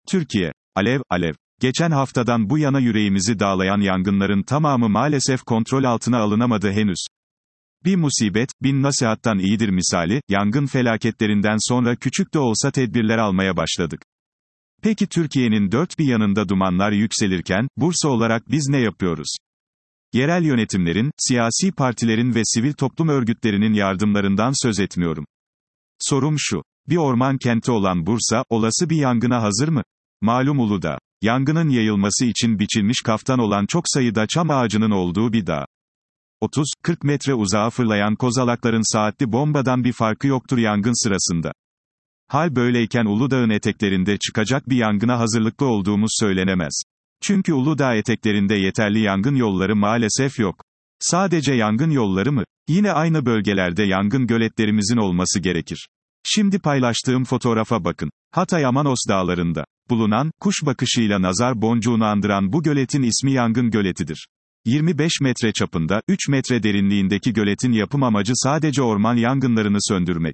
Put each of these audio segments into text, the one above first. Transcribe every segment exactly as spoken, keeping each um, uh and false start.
Türkiye. Alev, alev. Geçen haftadan bu yana yüreğimizi dağlayan yangınların tamamı maalesef kontrol altına alınamadı henüz. Bir musibet, bin nasihattan iyidir misali, yangın felaketlerinden sonra küçük de olsa tedbirler almaya başladık. Peki Türkiye'nin dört bir yanında dumanlar yükselirken, Bursa olarak biz ne yapıyoruz? Yerel yönetimlerin, siyasi partilerin ve sivil toplum örgütlerinin yardımlarından söz etmiyorum. Sorum şu: bir orman kenti olan Bursa, olası bir yangına hazır mı? Malum Uludağ, yangının yayılması için biçilmiş kaftan olan çok sayıda çam ağacının olduğu bir dağ. otuz kırk metre uzağa fırlayan kozalakların saatli bombadan bir farkı yoktur yangın sırasında. Hal böyleyken Uludağ'ın eteklerinde çıkacak bir yangına hazırlıklı olduğumuz söylenemez. Çünkü Uludağ eteklerinde yeterli yangın yolları maalesef yok. Sadece yangın yolları mı? Yine aynı bölgelerde yangın göletlerimizin olması gerekir. Şimdi paylaştığım fotoğrafa bakın. Hatay Amanos dağlarında bulunan, kuş bakışıyla nazar boncuğunu andıran bu göletin ismi Yangın Göleti'dir. yirmi beş metre çapında, üç metre derinliğindeki göletin yapım amacı sadece orman yangınlarını söndürmek.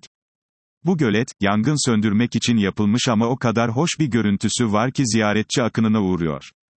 Bu gölet, yangın söndürmek için yapılmış ama o kadar hoş bir görüntüsü var ki ziyaretçi akınına uğruyor.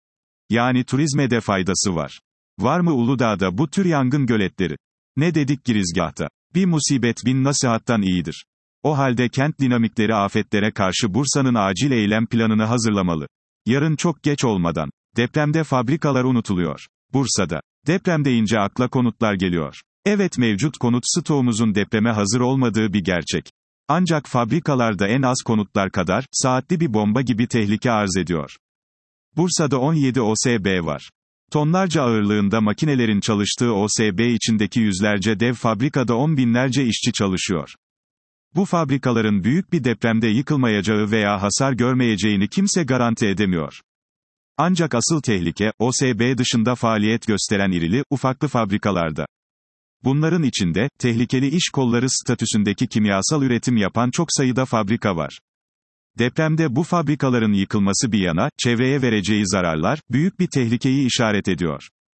Yani turizme de faydası var. Var mı Uludağ'da bu tür yangın göletleri? Ne dedik girizgahta? Bir musibet bin nasihattan iyidir. O halde kent dinamikleri afetlere karşı Bursa'nın acil eylem planını hazırlamalı. Yarın çok geç olmadan. Depremde fabrikalar unutuluyor. Bursa'da. Deprem deyince akla konutlar geliyor. Evet, mevcut konut stoğumuzun depreme hazır olmadığı bir gerçek. Ancak fabrikalarda en az konutlar kadar, saatli bir bomba gibi tehlike arz ediyor. Bursa'da on yedi O S B var. Tonlarca ağırlığında makinelerin çalıştığı O S B içindeki yüzlerce dev fabrikada on binlerce işçi çalışıyor. Bu fabrikaların büyük bir depremde yıkılmayacağı veya hasar görmeyeceğini kimse garanti edemiyor. Ancak asıl tehlike, O S B dışında faaliyet gösteren irili, ufaklı fabrikalarda. Bunların içinde, tehlikeli iş kolları statüsündeki kimyasal üretim yapan çok sayıda fabrika var. Depremde bu fabrikaların yıkılması bir yana, çevreye vereceği zararlar, büyük bir tehlikeyi işaret ediyor.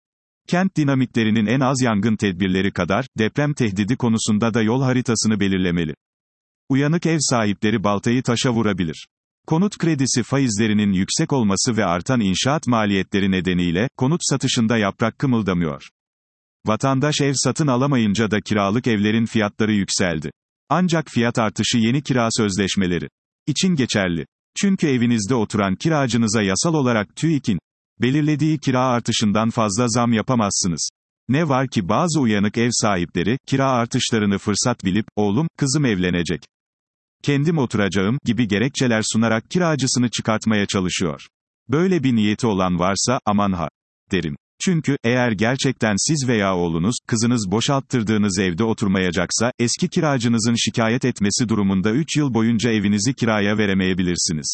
Kent dinamiklerinin en az yangın tedbirleri kadar, deprem tehdidi konusunda da yol haritasını belirlemeli. Uyanık ev sahipleri baltayı taşa vurabilir. Konut kredisi faizlerinin yüksek olması ve artan inşaat maliyetleri nedeniyle, konut satışında yaprak kımıldamıyor. Vatandaş ev satın alamayınca da kiralık evlerin fiyatları yükseldi. Ancak fiyat artışı yeni kira sözleşmeleri için geçerli. Çünkü evinizde oturan kiracınıza yasal olarak TÜİK'in belirlediği kira artışından fazla zam yapamazsınız. Ne var ki bazı uyanık ev sahipleri, kira artışlarını fırsat bilip, oğlum, kızım evlenecek, kendim oturacağım gibi gerekçeler sunarak kiracısını çıkartmaya çalışıyor. Böyle bir niyeti olan varsa, aman ha, derim. Çünkü, eğer gerçekten siz veya oğlunuz, kızınız boşalttırdığınız evde oturmayacaksa, eski kiracınızın şikayet etmesi durumunda üç yıl boyunca evinizi kiraya veremeyebilirsiniz.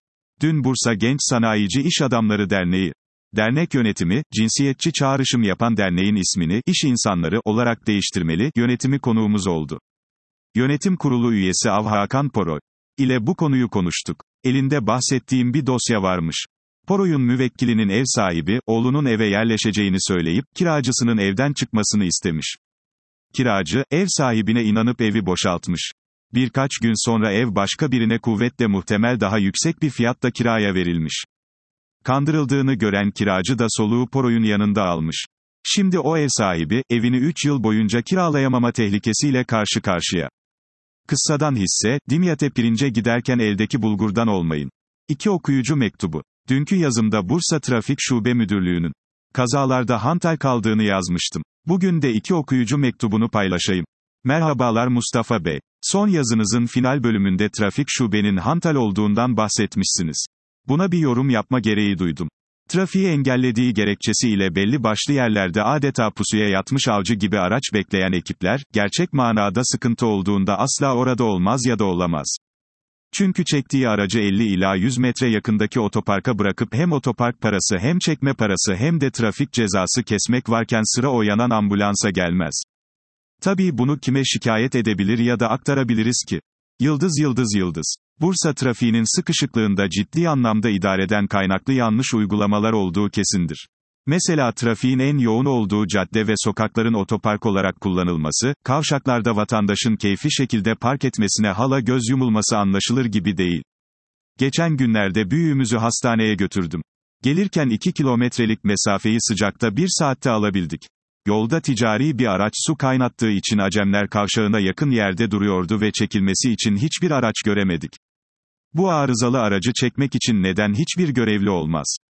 Dün Bursa Genç Sanayici İş Adamları Derneği, dernek yönetimi, cinsiyetçi çağrışım yapan derneğin ismini, İş İnsanları olarak değiştirmeli, yönetimi konuğumuz oldu. Yönetim kurulu üyesi Av Hakan Poroy ile bu konuyu konuştuk. Elinde bahsettiğim bir dosya varmış. Poroy'un müvekkilinin ev sahibi, oğlunun eve yerleşeceğini söyleyip, kiracısının evden çıkmasını istemiş. Kiracı, ev sahibine inanıp evi boşaltmış. Birkaç gün sonra ev başka birine kuvvetle muhtemel daha yüksek bir fiyatla kiraya verilmiş. Kandırıldığını gören kiracı da soluğu Poroy'un yanında almış. Şimdi o ev sahibi, evini üç yıl boyunca kiralayamama tehlikesiyle karşı karşıya. Kıssadan hisse, Dimyat'e pirince giderken eldeki bulgurdan olmayın. İki okuyucu mektubu. Dünkü yazımda Bursa Trafik Şube Müdürlüğü'nün kazalarda hantal kaldığını yazmıştım. Bugün de iki okuyucu mektubunu paylaşayım. Merhabalar Mustafa Bey. Son yazınızın final bölümünde trafik şubenin hantal olduğundan bahsetmişsiniz. Buna bir yorum yapma gereği duydum. Trafiği engellediği gerekçesiyle belli başlı yerlerde adeta pusuya yatmış avcı gibi araç bekleyen ekipler, gerçek manada sıkıntı olduğunda asla orada olmaz ya da olamaz. Çünkü çektiği aracı elli ila yüz metre yakındaki otoparka bırakıp hem otopark parası hem çekme parası hem de trafik cezası kesmek varken sıra o yanan ambulansa gelmez. Tabii bunu kime şikayet edebilir ya da aktarabiliriz ki? Yıldız yıldız yıldız. Bursa trafiğinin sıkışıklığında ciddi anlamda idareden kaynaklı yanlış uygulamalar olduğu kesindir. Mesela trafiğin en yoğun olduğu cadde ve sokakların otopark olarak kullanılması, kavşaklarda vatandaşın keyfi şekilde park etmesine hala göz yumulması anlaşılır gibi değil. Geçen günlerde büyüğümüzü hastaneye götürdüm. Gelirken iki kilometrelik mesafeyi sıcakta bir saatte alabildik. Yolda ticari bir araç su kaynattığı için Acemler Kavşağı'na yakın yerde duruyordu ve çekilmesi için hiçbir araç göremedik. Bu arızalı aracı çekmek için neden hiçbir görevli olmaz?